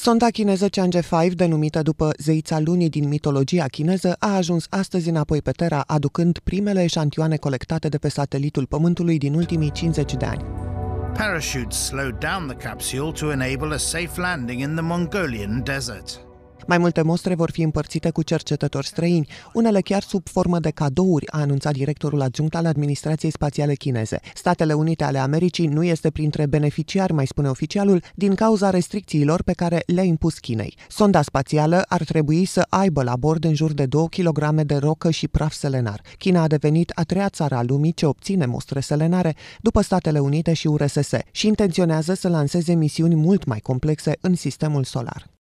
Sonda chineză Chang'e 5, denumită după zeița lunii din mitologia chineză, a ajuns astăzi înapoi pe Terra, aducând primele eșantioane colectate de pe satelitul Pământului din ultimii 50 de ani. Parachutes slowed down the capsule to enable a safe landing in the Mongolian desert. Mai multe mostre vor fi împărțite cu cercetători străini, unele chiar sub formă de cadouri, a anunțat directorul adjunct al Administrației Spațiale Chineze. Statele Unite ale Americii nu este printre beneficiari, mai spune oficialul, din cauza restricțiilor pe care le-a impus Chinei. Sonda spațială ar trebui să aibă la bord în jur de 2 kg de rocă și praf selenar. China a devenit a treia țară a lumii ce obține mostre selenare, după Statele Unite și URSS, și intenționează să lanseze misiuni mult mai complexe în sistemul solar.